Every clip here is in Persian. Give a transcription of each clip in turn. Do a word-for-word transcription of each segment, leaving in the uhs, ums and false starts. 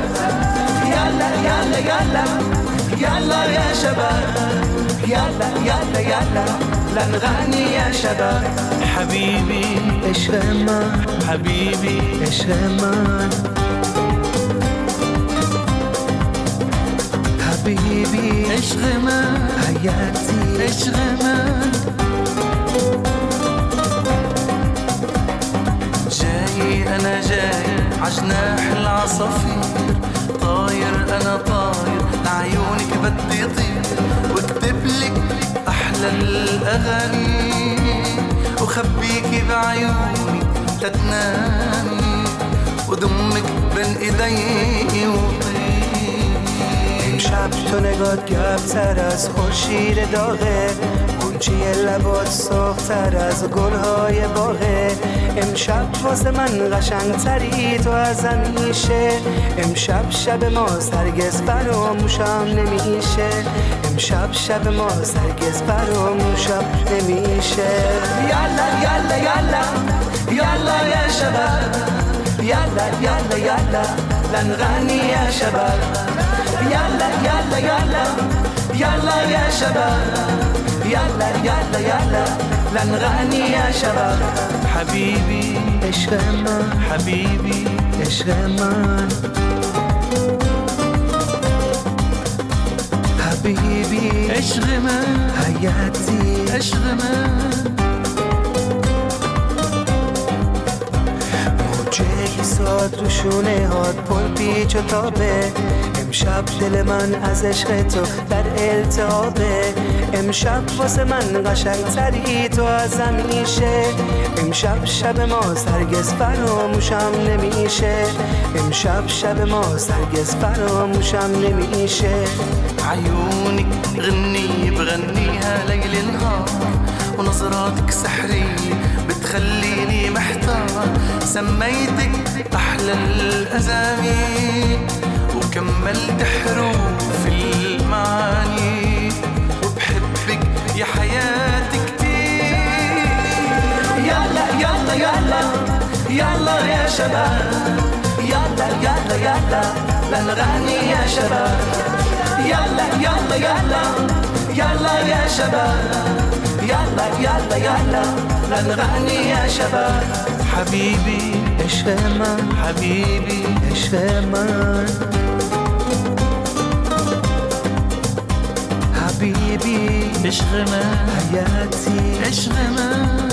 يلا يلا يلا يلا يا شباب يلا يلا يلا لنغني يا شباب حبيبي عشق من حبيبي عشق من حبيبي عشق من حياتي عشق من جاي أنا جاي عجناح العصافير طاير أنا طاير لعيونك بدي طير واكتب لك أحلى الأغاني وخبيكي بعيوني تتنامي وضمك بين إيدي وطير امشب تو نگات گرم‌تر از خورشید داغه گونچه لبات سرخ‌تر از گل‌های باغه امشب واسه من قشنگ‌تری تو از همیشه امشب شب ما هرگز فراموشم نمیشه امشب شب ما هرگز فراموشم نمیشه يلا يلا يلا يلا يا شباب يلا يلا يلا لنغني يا شباب يلا يلا يلا يلا يا شباب يلا يلا يلا لنغني يا شباب حبيبي عشق من حبيبي عشق من حبيبي عشق من حياتي عشق من موجه ساد رو شونه هات پل پیچ و تابه امشب دل من از عشق تو در التهابه امشب واسه من قشنگ‌تری تو از همیشه امشب شب ما هرگز فراموشم نمیشه امشب شب ما هرگز فراموشم نمیشه عيونك غنية بغنيها ليل نهار ونظراتك سحرية بتخليني محتار سميتك أحلى الأسامي وكملت حروف المعاني وبحبك يا حياتي كتير يلا يلا يلا يلا يا شباب يلا يلا يلا لنغني يا شباب يلا يلا يلا يلا يا شباب يلا يلا يلا لنغني يا شباب حبيبي عشق من حبيبي عشق من حبيبي عشق من حياتي عشق من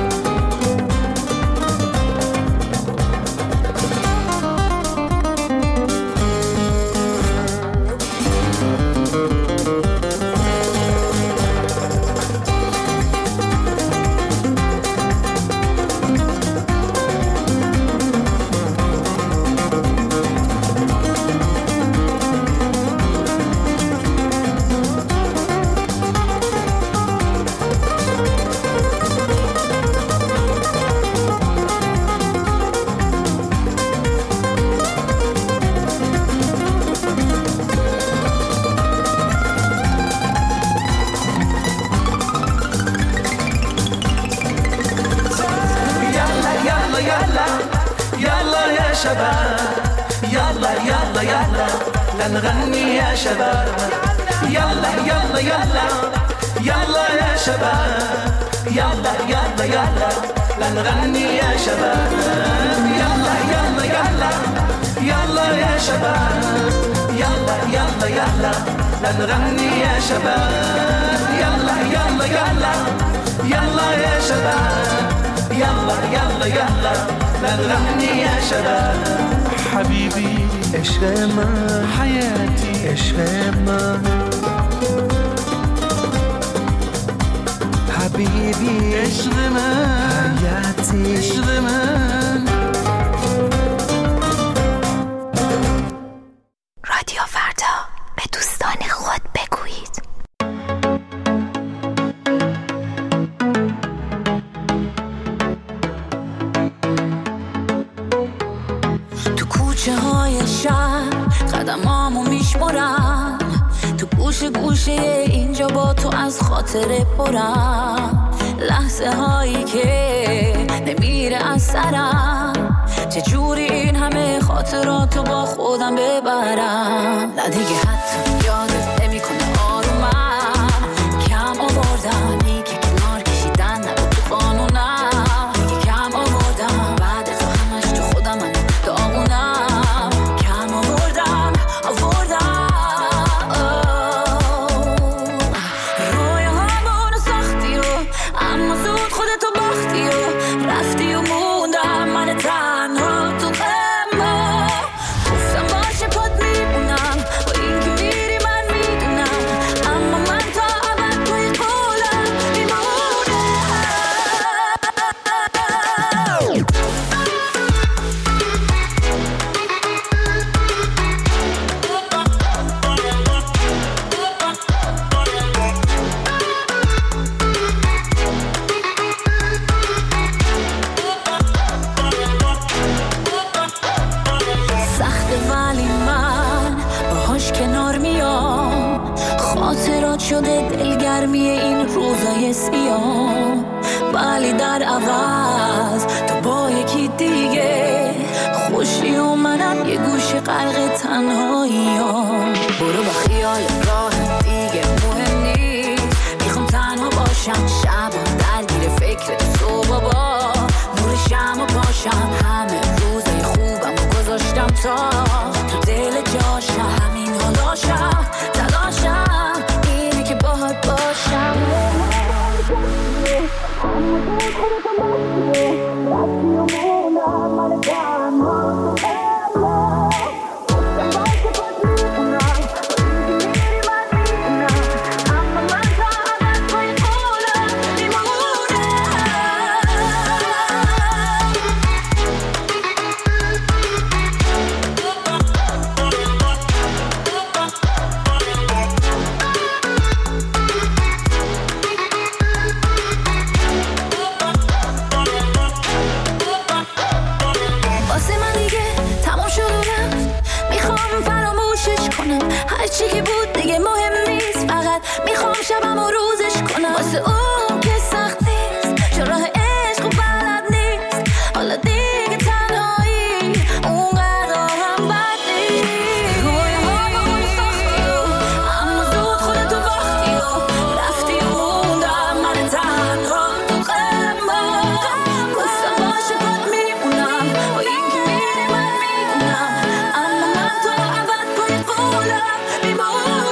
لنغني يا شباب يلا يلا يلا يلا يا شباب يلا يلا يلا لنغني يا شباب يلا يلا يلا يلا يا شباب يلا يلا يلا لنغني يا شباب يلا يلا يلا يلا يا شباب يلا يلا يلا لنغني يا شباب حبيبي عشق من حياتي عشق من حبيبي عشق من حياتي عشق من رادیو فردا به دوستان خود بگویید. تو کوچه های شهر قدمامو میشمارم تو گوشه گوشه اینجا با تو از خاطر پرم لحظه هایی که نمیره از سرم چجوری این همه خاطراتو با خودم ببرم. نه دیگه حتی یادت نمیکنه آرومم کم آوردم، دیگه کنار کشیدن نبود تو قانونم، دیگه کم آوردم بعد از همش تو خودم من داغونم، کم آوردم آوردم روی همونو ساختی و اما زود خودتو باختی و رفتی و موندم من تنها تو اما گفتم باشه پات میمونم با این که میری من میدونم، اما من تا ابد توی قولم میمونم. سخته ولی من باهاش کنار میام، خاطرات شده دلگرمی این روزای سیام، ولی در عوض تو با یکی دیگه خوشی و منم یه گوشه غرق تنهاییام. برو با خیال راه دیگه مهم نیست، میخوام تنها باشم شبم درگیر فکر تو بابا، نور شمع و پاشم همه روزای خوبم و گذاشتم تا تو دل جاشم، همین حالاشم تلاشم اینه که باهات باشم. واسه من دیگه تمام شد و رفت، میخوام فراموشش کنم، هرچی که بود دیگه مهم نیست، فقط میخوام شبم و روزش کنم. واسه اون که سخت نیست چون راه عشق و بلد نیست، حالا دیگه تنهایی اونقدر هم بد نیست. روی همون ساختی و اما زود خودتو باختی و رفتی و موندم من تنها تو قلبم. گفتم باشه پات میمونم با این که میری من میدونم، اما من تو ابد پای قولم میمونم.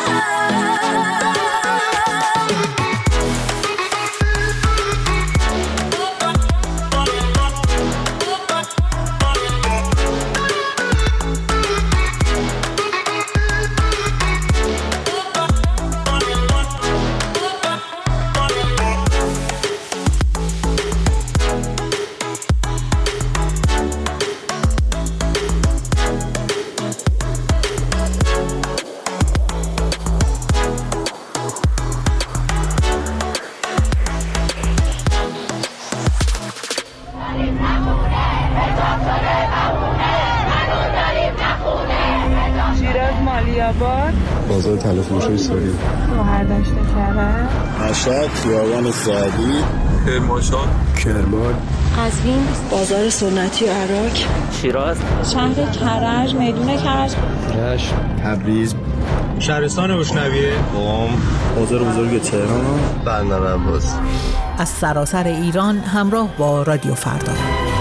شیراز مالیاباد، بازار طلا فروش سوری، گوهردشت کرد، مشهد، خیابان سعدی، کرمانشاه، کرمان، قزوین، بازار سنتی و عراق، شیراز، شهر کرج، میدون کرج، رشت، تبریز، شهرستان بشنویه، قم، بازار بزرگ تهران، بندر عباس. از سراسر ایران همراه با رادیو فردا.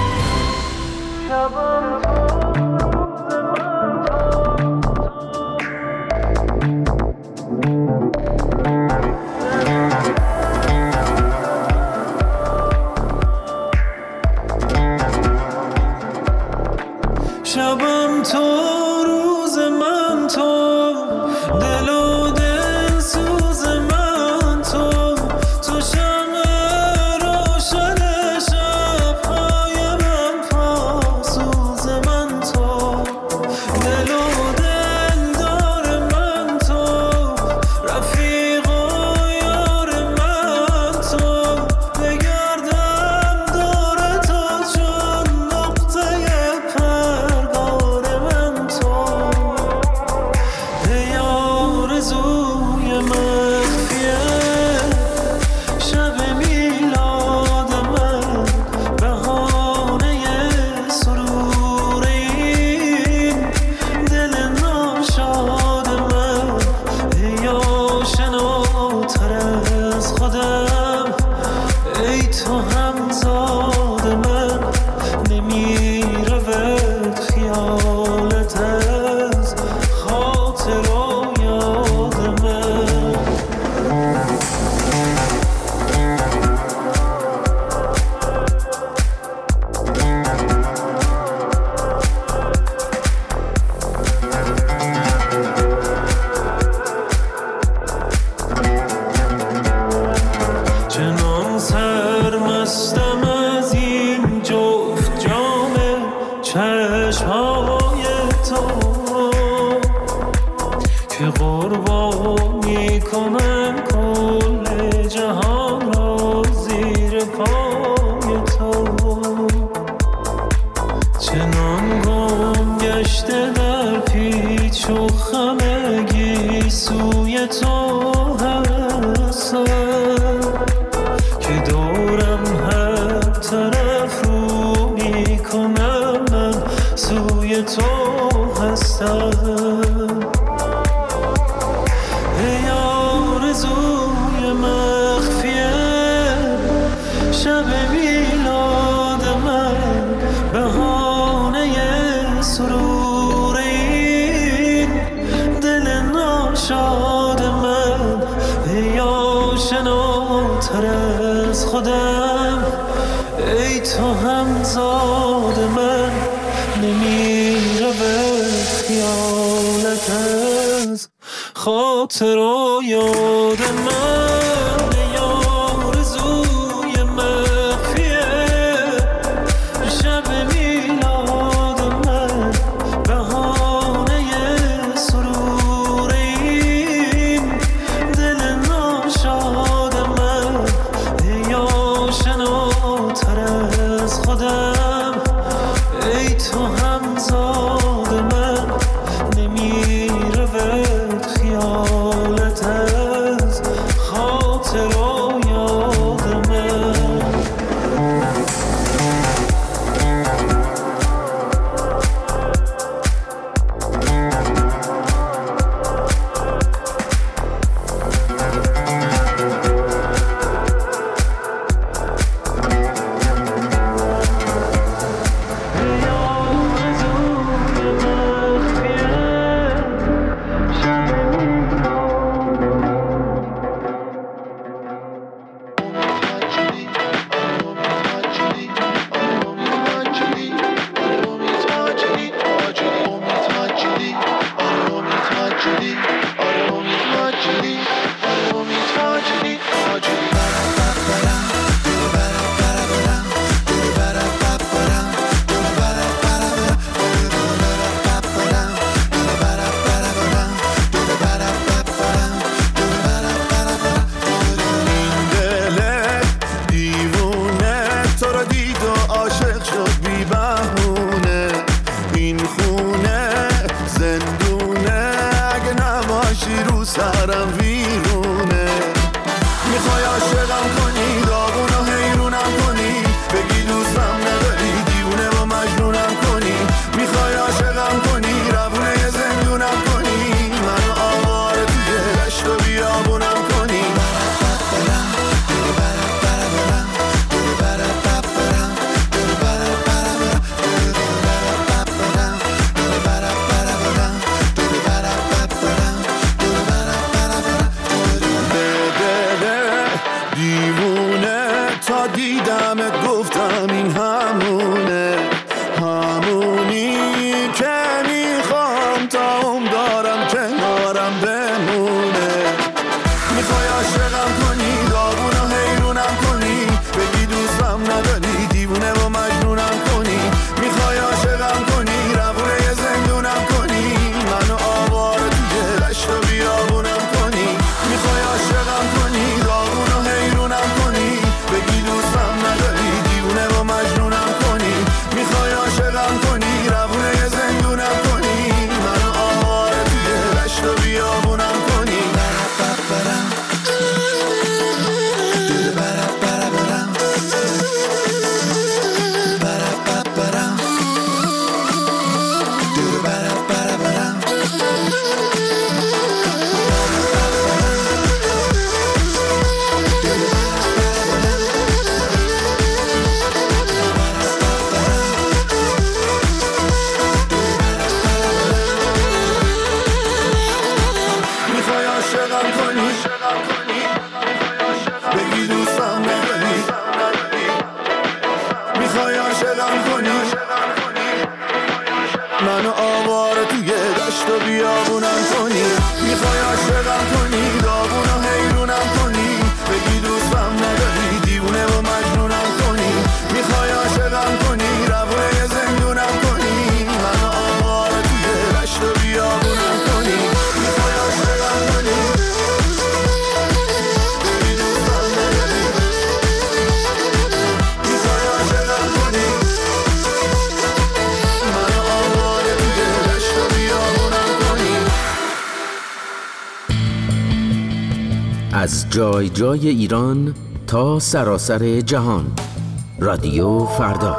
شبم تو روز من تو، دل و دل سوز من تو، تو شمع روشن شب‌های من پاسوز من تو، دل و دل دار من تو، رفیق و یار من تو، بگردم دور تو چون نقطه پرگار من تو، که قربانی کنم کل جهان را زیر پای تو. چنان گم گشته در پیچ و خمگی سوی تو هستم که دورم هر طرف رو می کنم من سوی تو هستم. ای آرزوی مخفیه شب میلاد من، بهانه سرور این دل ناشاد من. ای آشناتر از خودم، ای تو همزاد من، نمی رود خیالت از خاطر و یاد من. ای آرزوی مخفیه شب میلاد من، بهانه سرور این دل ناشاد من. ای آشناتر از خودم، ای تو همزاد من، نمی رود خیالت از خاطر و یاد من. از جای جای ایران تا سراسر جهان. رادیو فردا.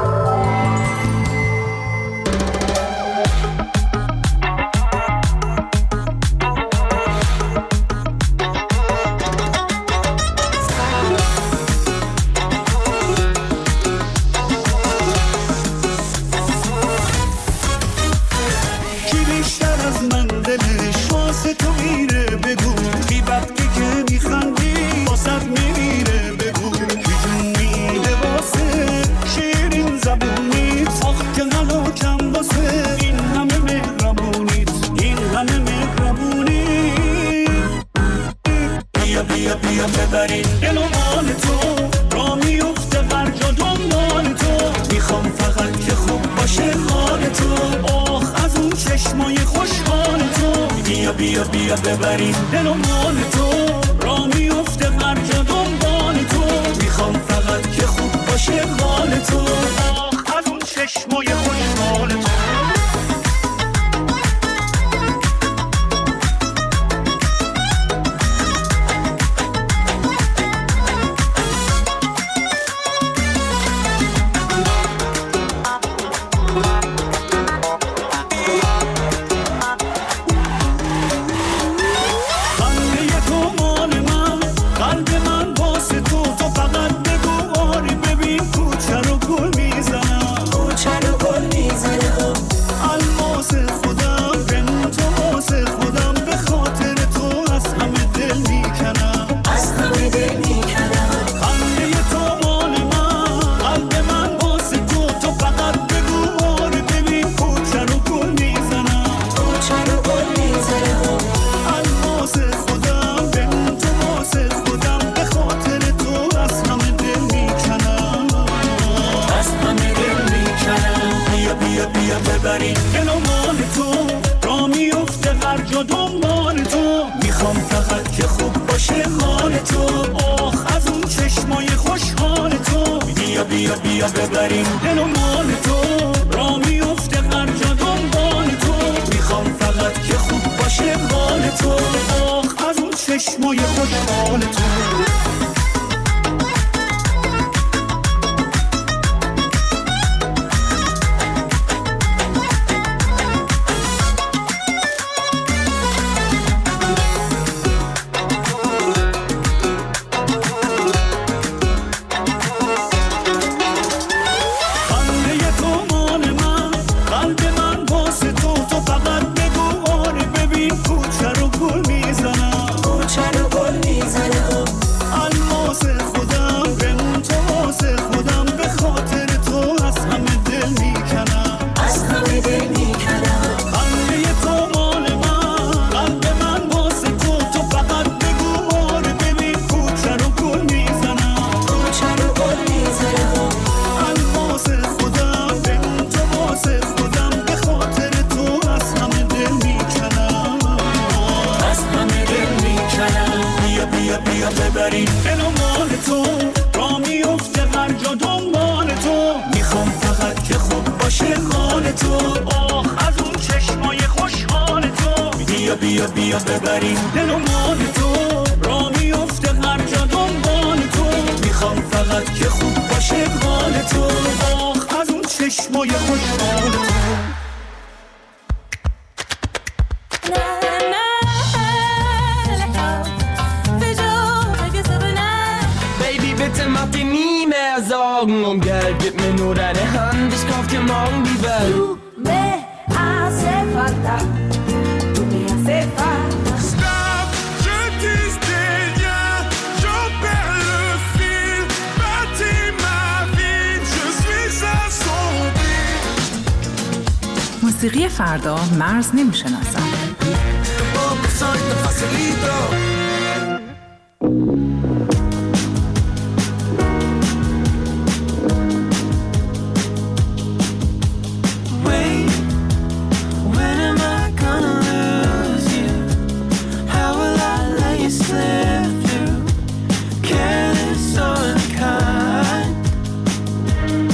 موسیقی فردا مرز نمی‌شناسد.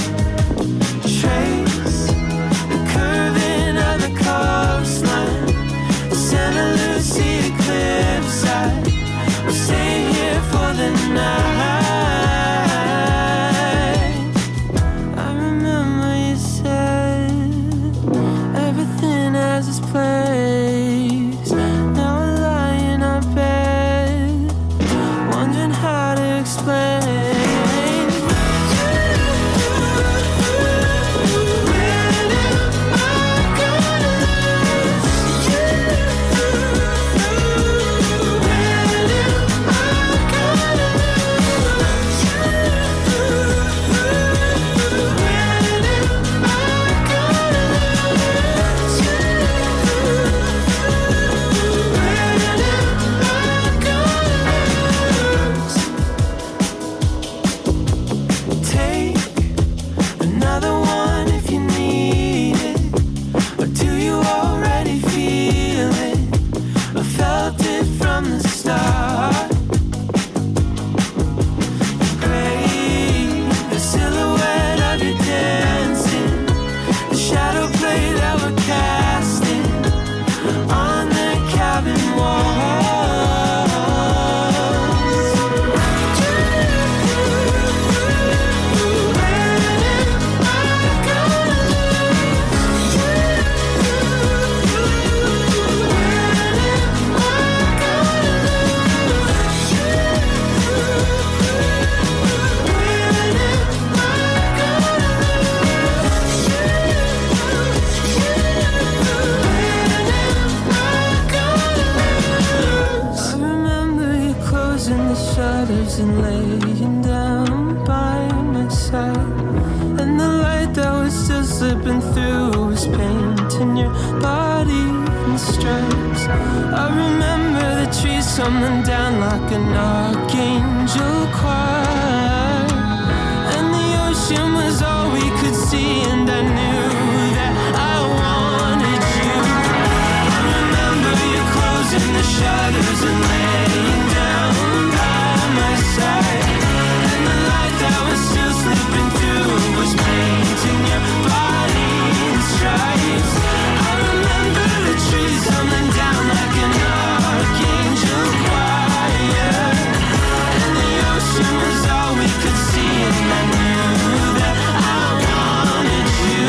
Trace the curving of the coastline. and laying down by my side, and the light that was still slipping through was painting your body in stripes. I remember the trees tumbling down like an archangel choir, and the ocean was all we could see, and I knew that I wanted you. I remember you closing the shutters and laying down by my side, and the light that was still slipping through was painting your body in stripes. I remember the trees tumbling down like an archangel choir, and the ocean was all we could see, and I knew that I wanted you.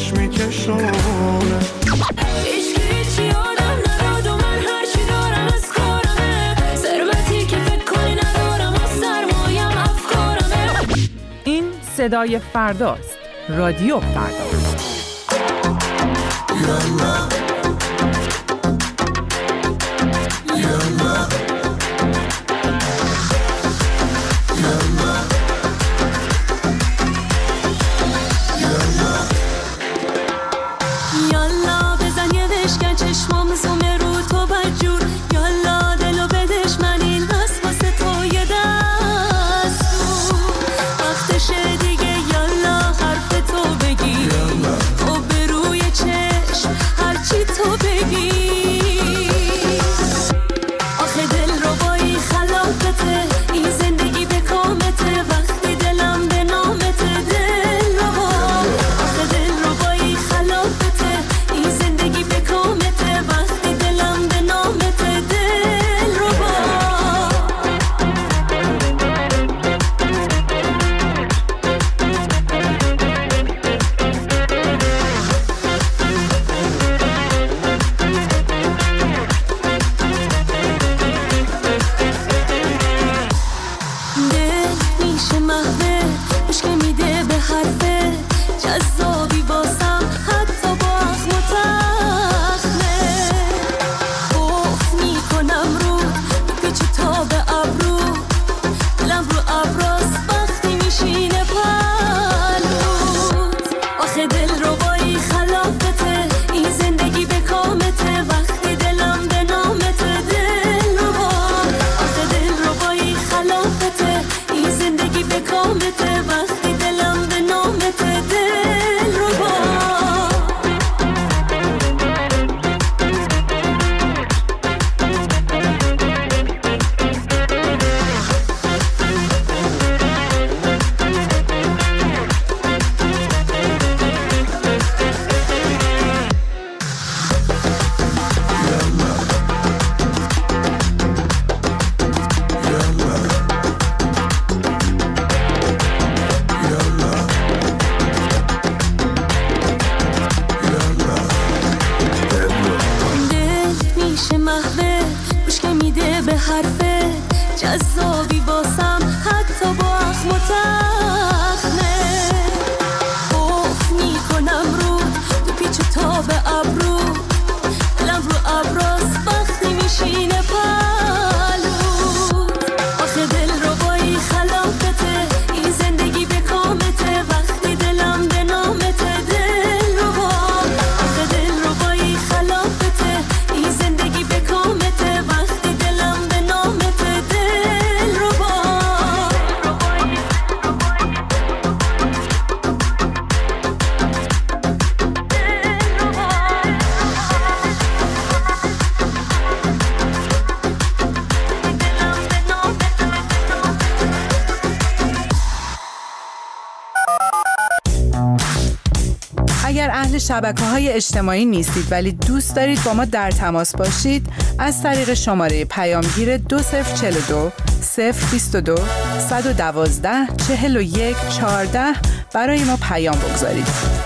هیچ کی هیچی آدم نداد و من هرچی دارم از صدای فرداست. رادیو فردا. اگر اهل شبکه‌های اجتماعی نیستید ولی دوست دارید با ما در تماس باشید، از طریق شماره پیامگیر دو صفر چهل و دو صفر بیست و دو صد و دوازده چهل و یک چهارده برای ما پیام بگذارید.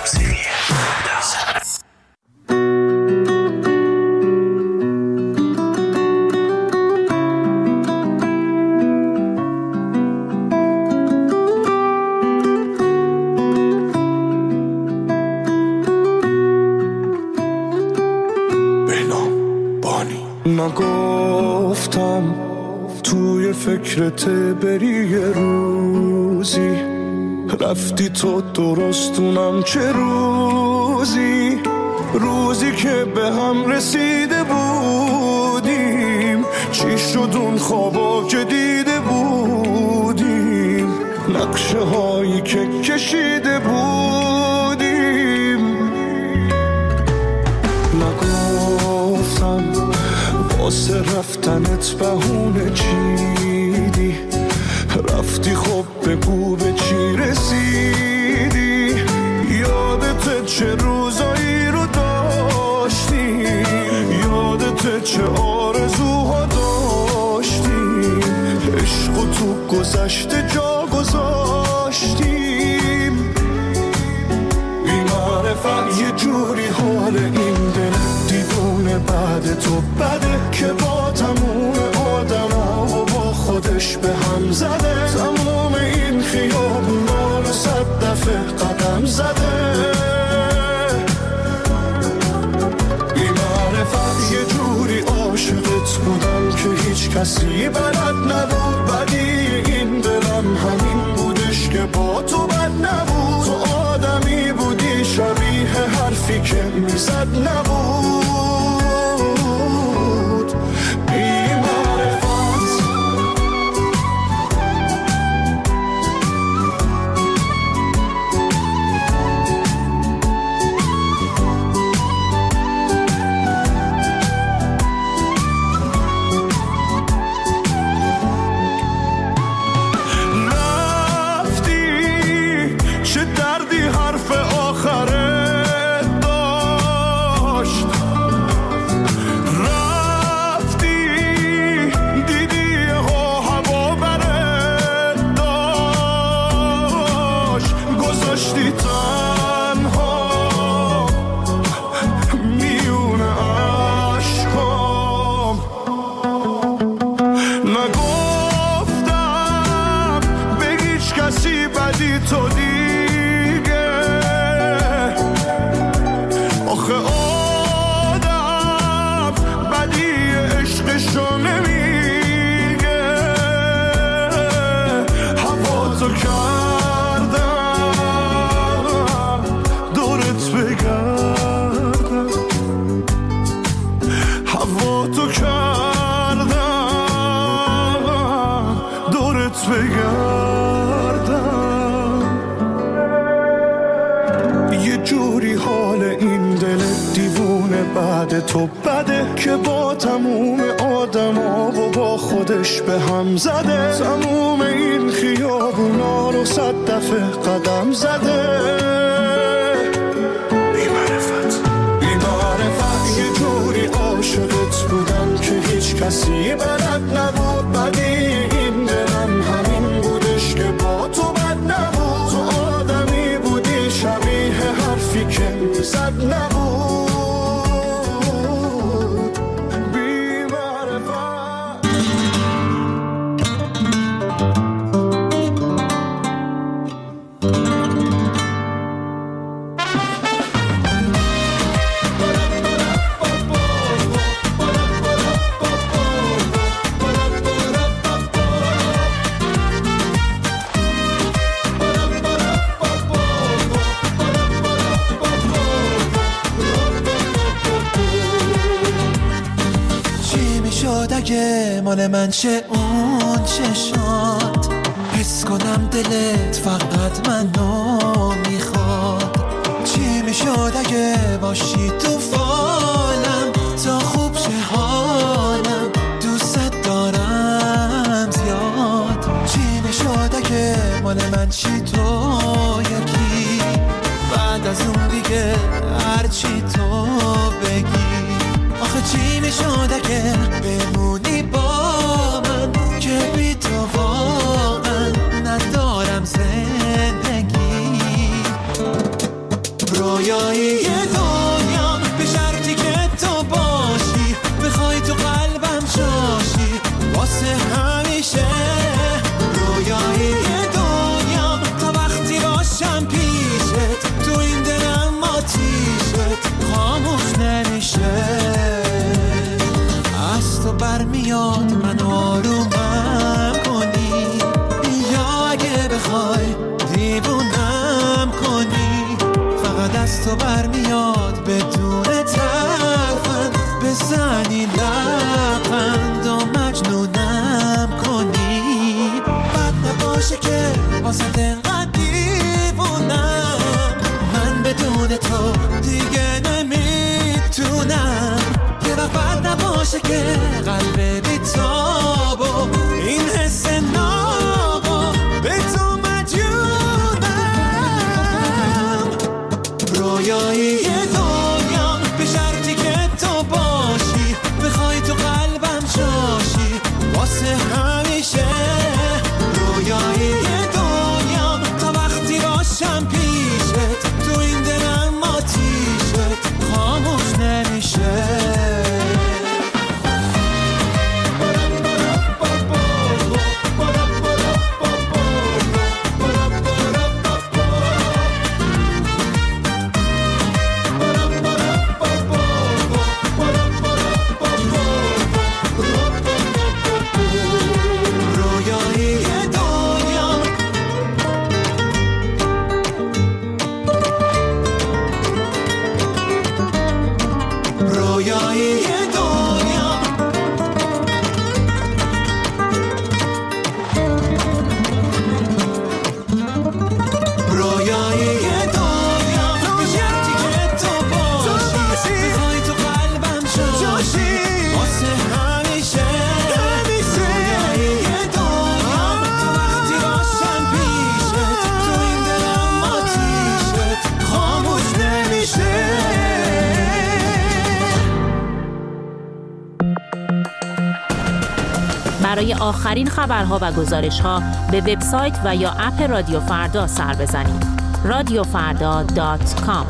نگفتم توی فکرت بری یه روزی، رفتی تو درستونم چه روزی، روزی که به هم رسیده بودیم، چی شد اون خوابا که دیده بودیم، نقشه هایی که کشیده بودیم. نگفتم واسه رفتنت بهونه چیدی، رفتی خب بگو به چی رسیدی، یادت چه روزایی رو داشتیم، یادت چه آرزوها داشتیم، عشق تو گذشته جا گذاشتیم. بی معرفت یه جوری حال این دل دیوونه بعد تو بده که با تموم آدم ها و با خودش به هم زده، تموم این خیابونا رو صد کسی بلد نبود. ولی این دلم همین بودش که با تو بد نبود. تو آدمی بودی شبیه حرفی که میزد نبود. تو بده که با تموم آدم ها و با خودش به هم زده. تموم این خیابونا رو صد دفعه قدم زده. بی‌معرفت بی‌معرفت یه جوری عاشقت بودم که هیچ کسی بلد نبود. ولی این دلم همین بودش که با تو بد نبود. تو آدمی بودی شبیه حرفی که میزد نبود. مال من چه اون چشات حس کنم دلت فقط منو میخواد. چی میشد اگه باشی تو فالم تا خوب شه حالم. دوست دارم زیاد. چی میشد اگه مال من چی تو یکی بعد از اون دیگه هرچی تو بگی. آخه چی میشد اگه بمونی با من که بی تو واقعا ندارم زندگی. رویایی دنیام به شرطی که تو باشی بخوای تو قلبم جاشی واسه همیشه. رویایی دنیام تا وقتی باشم پیشت تو این دلم آتیشت خاموش نمیشه. از تو برمیاد من آرومم کنی یا اگه بخوای دیوونم کنی. فقط از تو برمیاد بدون ترفند بزنی لبخند و مجنونم کنی. بد نباشه که واسه دلقدر دیوونم. من بدون تو دیگه نمیتونم. یه وقت بد نباشه که قلب بیتاب و این حس نابا به تو مجنونم. رویایی دنیام به شرطی که تو باشی بخوای تو قلبم جاشی واسه همیشه. رویایی دنیام تا وقتی باشم پیشت تو این دلم آتیشت خاموش نمیشه. برای آخرین خبرها و گزارش‌ها به وبسایت و یا اپ رادیو فردا سر بزنید. رادیو فردا دات کام.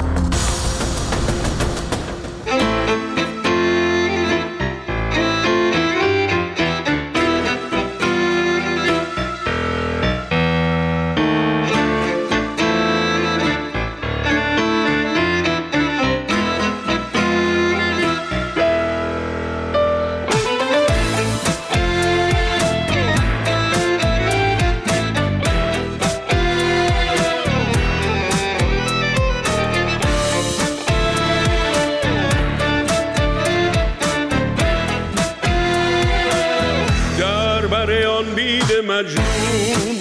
مجنون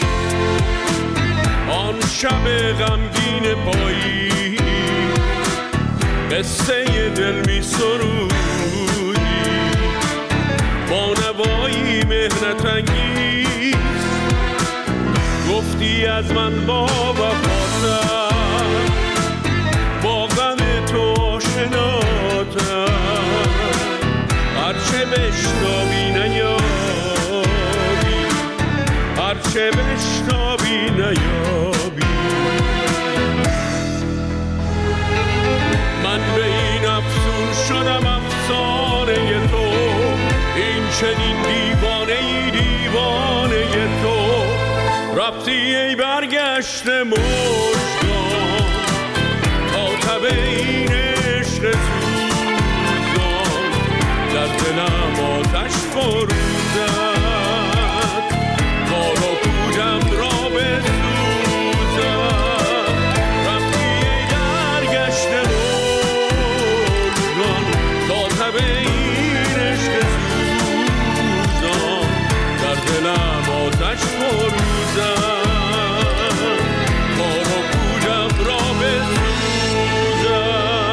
آن شب غمگین پایی قصه دل می سرودی با نوایی مهنت انگیز گفتی از من با وفاتم با غم تو آشناتم هرچه بشنوی نیابی هرچه بشنوی نیابی من به این افسون شدم افسانه تو این چنین دیوانه ای دیوانه تو رفتی ای برگشت مژگان تا تب این عشق سوزان در دلم آتش فروزد کار و پودم را بسوزد رفتی ای برگشت مژگان تا تب این عشق سوزان در دلم آتش فروزد کار و پودم را بسوزد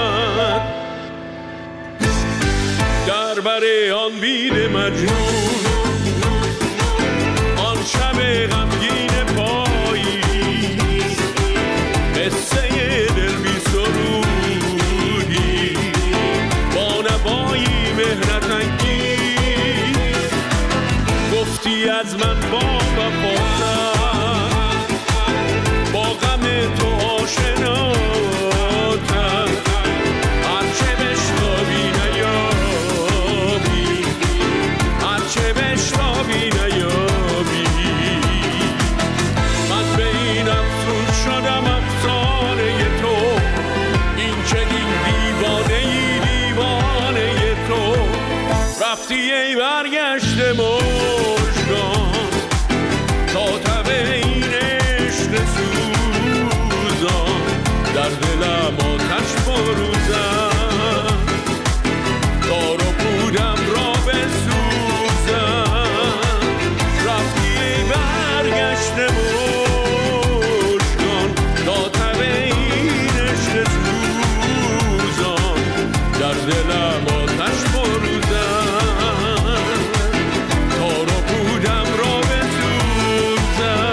در بر آن بید مجنون آن شب غمگین پایی قصه دل بی سرودی با نوایی مهنت انگیز گفتی از من با وفاتم با غم تو آشناتم هرچه بشنوی نیابی هرچه بشنوی نیابی من به این افسون شدم افسانه تو این چنین دیوانه ای دیوانه تو رفتی ای برگشت مژگان تا تب این عشق سوزان در دلم آتش فروزد کار و پودم را بسوزد رفتی ای برگشت مژگان تا تب این عشق سوزان در دلم آتش فروزد کار و پودم را بسوزد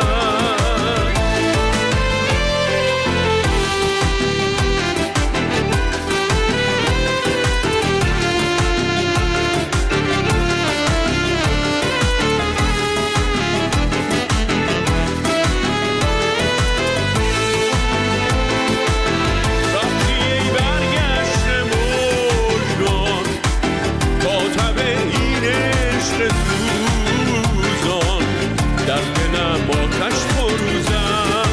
رفتی ای برگشت مژگان تا تب این عشق سوزان در دلم آتش فروزد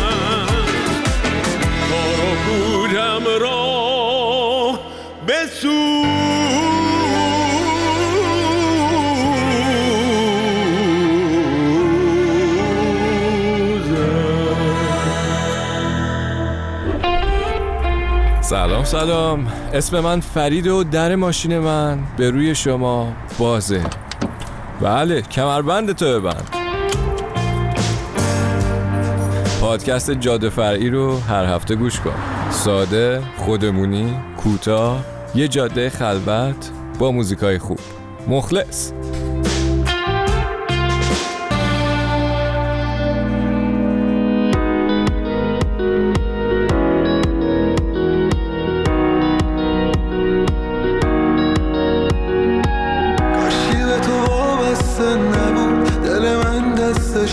کار و پودم را بسوزد سلام سلام، اسم من فرید و در ماشین من به روی شما بازه. بله، کمربند تو ببند. پادکست جاده فرعی رو هر هفته گوش کن. ساده، خودمونی، کوتاه، یه جاده خلوت با موزیکای خوب. مخلص.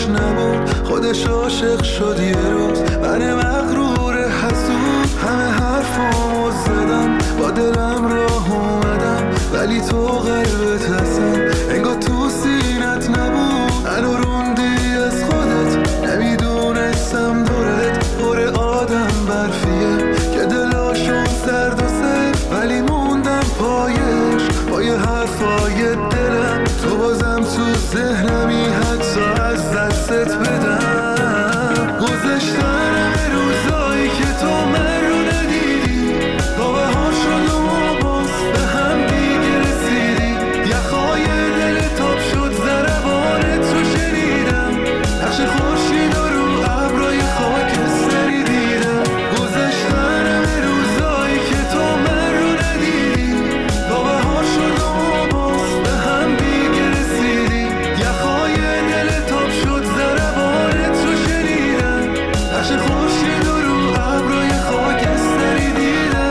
جاش نبود، خودش عاشق شد یه روز. من مغرور حسود همه حرفامو زدم، با دلم راه اومدم، ولی تو قلبت هستم انگار تو سینت نبود. منو روندی از خودت، نمیدونستم دورت پر آدم برفیه که دلاشون سرد و سفت، ولی موندم پایش پای حرفای دلم. تو بازم تو ذهنمی حتی از دستت بدم. گذشتن همه روزایی که تو من رو ندیدی، گاوه ها شد و ما باز به هم دیگه رسیدی. یخهای دل تاب شد ضربانت رو شنیدم، نقش خورشید و رو ابرای خاکستری دیدم. گذشتن همه روزایی که تو من رو ندیدی، گاوه ها شد و ما باز به هم دیگه رسیدی. یخهای دل تاب شد ضربانت رو شنیدم، نقش خورشید و رو ابرای خاکستری دیدم.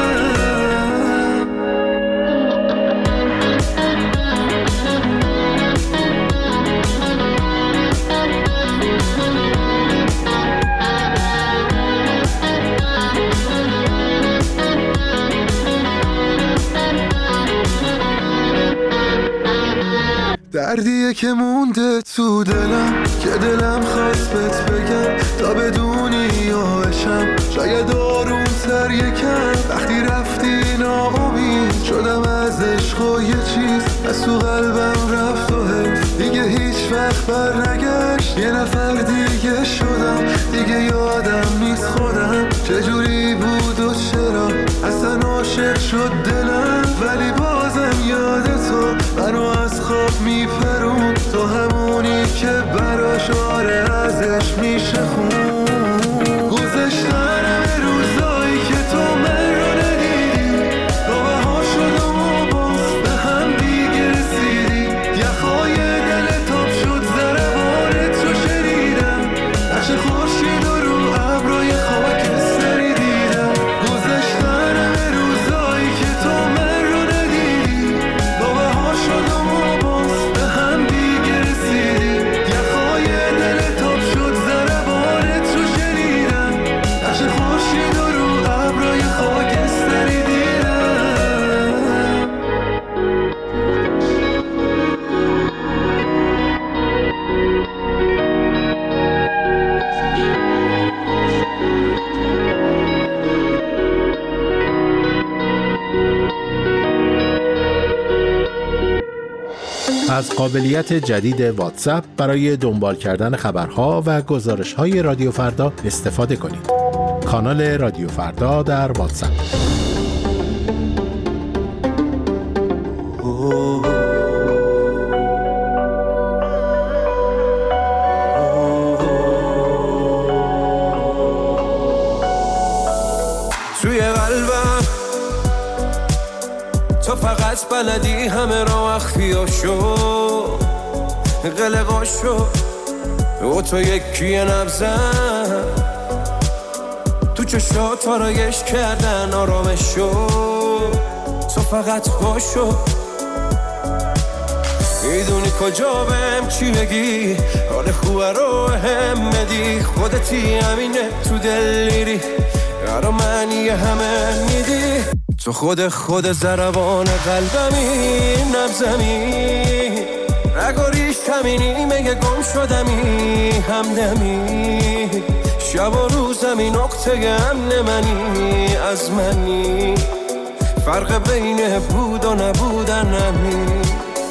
دردیه که مونده تو دلم، که دلم خواست بهت بگم تا بدونی یاشم. شاید آروم تر یکم وقتی رفتی ناامید شدم از عشق و یه چیز از تو قلبم رفت و حیف دیگه هیچ وقت بر نگشت. یه نفر دیگه شدم، دیگه یادم نیست خودم چجوری بود و چرا اصلا عاشق شد دلم. ولی بازم یاد تو منو از خواب میپرون، تو همونی که براش آره ازش میشه خون. گذشتن همه روزایی که تو من رو ندیدی، گاوه ها شد و ما باز به هم دیگه رسیدی. یخهای دل تاب شد ضربانت رو شنیدم، نقش خورشید و رو ابرای خاکستری دیدم. گذشتن همه روزایی که تو من رو ندیدی، گاوه ها شد و ما باز به هم دیگه رسیدی. یخهای دل تاب شد ضربانت رو شنیدم، نقش خورشید و رو ابرای خاکستری دیدم. از قابلیت جدید واتساپ برای دنبال کردن خبرها و گزارش‌های رادیو فردا استفاده کنید. کانال رادیو فردا در واتساپ. توی قلبم تو فقط بلدی همه را اخفیاشو قلقاشو و تو یکی نبزن تو چشات آرایش کردن آرامشو. تو فقط باشو میدونی کجا بهم چی بگی، حال خوبه رو هم بدی. خودتی همینه تو دل میری، یارو منی همه میدی. تو خود خود ضربان قلبمی نبزمی، نگاریش کمینی مگه گم شدمی همدمی. شب و روزمی نقطه امن منی از منی، فرق بین بود و نبودن نمی.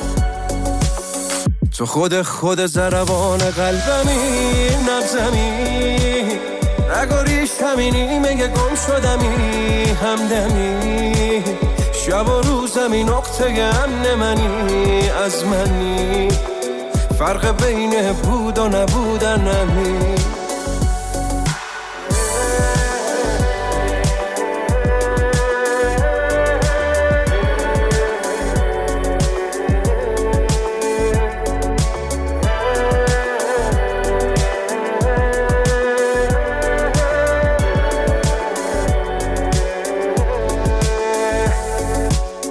تو خود خود ضربان قلبمی نبزمی، نگاریش همینی مگه گم شدمی همدمی. شب و روزمی نقطه امن منی از منی، فرق بین بود و نبودن نمی.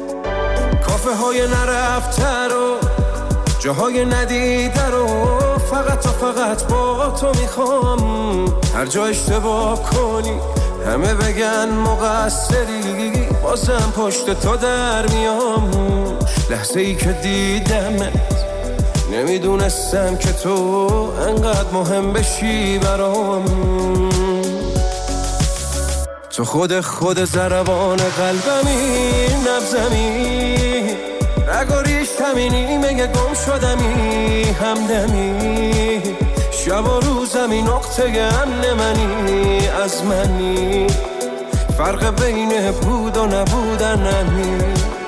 های نرفته رو جاهای ندیده رو فقط و فقط با تو میخوام. هر جا اشتباه کنی همه بگن مقصری، بازم پشت تو در میام. لحظه ای که دیدمت نمیدونستم که تو انقدر مهم بشی برام. تو خود خود ضربان قلبمی، نبزمی رگاریش همینی، مگه گم شدمی همدمی. شب و روزمی نقطه امن منی، از منی فرق بین بود و نبودنمی.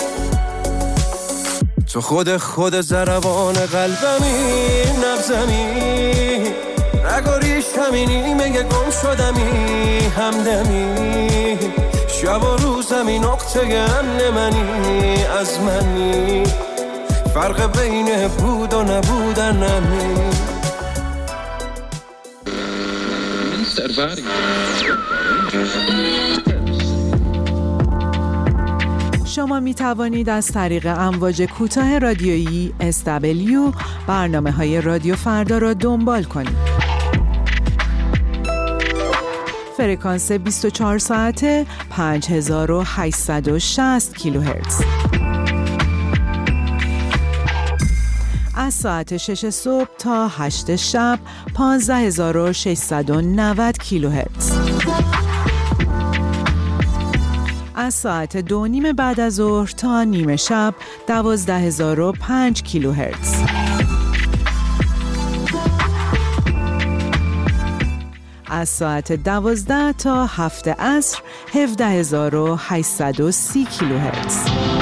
تو خود خود ضربان قلبمی، نبزمی رگاریش همینی، مگه گم شدمی همدمی. شب و روزمی نقطه امن منی، از منی فرق بین بود و نبودنمی. شما می توانید از طریق امواج کوتاه رادیویی اس دبلیو برنامه های رادیو فردا را دنبال کنید. فرکانس بیست و چهار ساعته پنج هزار و هشتصد و شصت کیلوهرتز. از ساعت شش صبح تا هشت شب پانزده هزار و ششصد و نود کیلوهرتز. از ساعت دو نیم بعد از ظهر تا نیمه شب دوازده هزار و پنج کیلوهرتز. از ساعت دوازده تا هفت عصر هفده هزار و هشتصد و سی کیلوهرتز.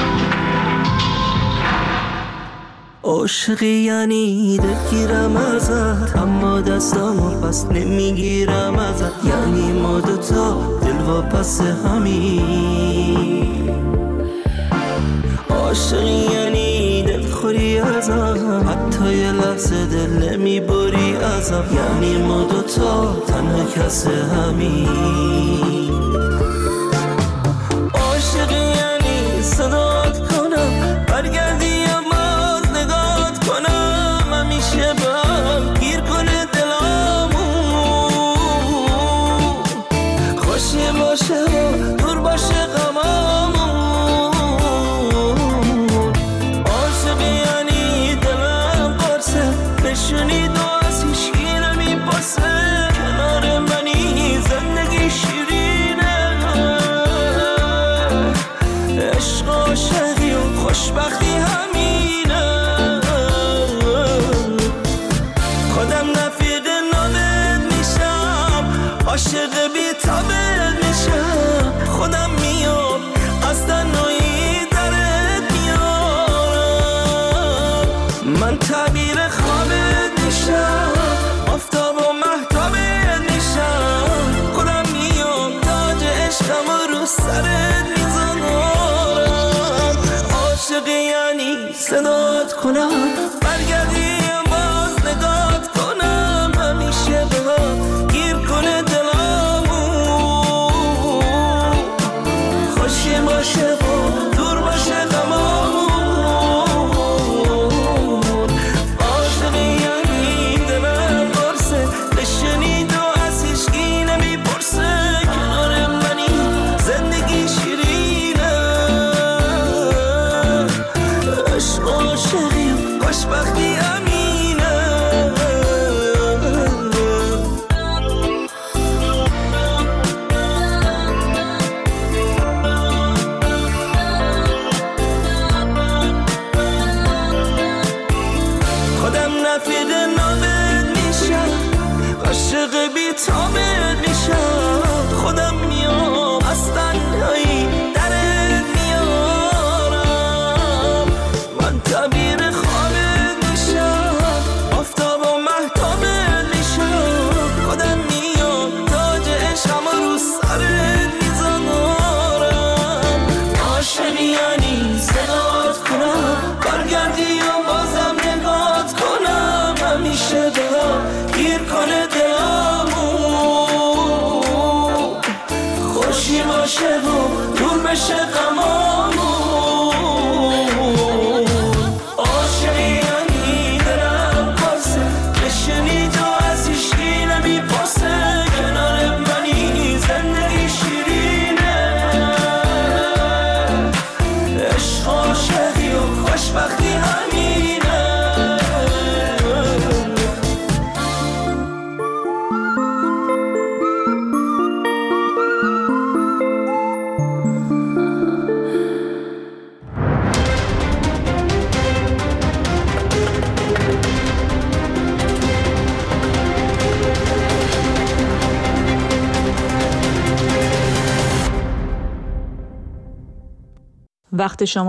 عاشقی یعنی دلگیرم ازت، اما دستامو پس نمیگیرم ازت. یعنی ما دوتا دل و پس همین. عاشقی یعنی دلخوری ازم، حتی یه لحظه دل نمیبری ازم. یعنی ما دوتا تنها کس همین. عاشقی یعنی صدات کنم برگردی دور باشه غمامون. عاشقی یعنی دلم قرصه، بشونی دو از هیچکی نمیپاسه. کنار منی زندگی شیرینه، عشق عاشقی و خوشبختی همینه. خودم رفیق نامت میشم، عاشق بی تابت میشم. خودم میام از تنهایی درت میارم. من تعبیر خوابت میشم، آفتاب و مهتابت میشم. خودم میام تاج عشقم رو سرت میذارم. عاشقی یعنی صدات کنم برگردی باز نگات کنم. همیشه به هم گیر کنه باشه و دور باشه غمامون. عاشقی یعنی دلم قرصه، بشنید و از هیچکی نمیپرسه. کنار منی زندگی شیرینه، عشق عاشقی و خوشبختی همینه. عاشق بی تابت میشم. خودم میام از تنهایی درت میارم. من تعبیر خوابت میشم، آفتاب و مهتابت میشم. خودم میام تاج عشقم رو سرت میذارم. عاشقی یعنی صدات کنم برگردی و بازم نگات کنم. همیشه دلم گیر کنه باشه و دور بشه غمامون. عاشقی یعنی دلم قرصه، بشنی وقت شما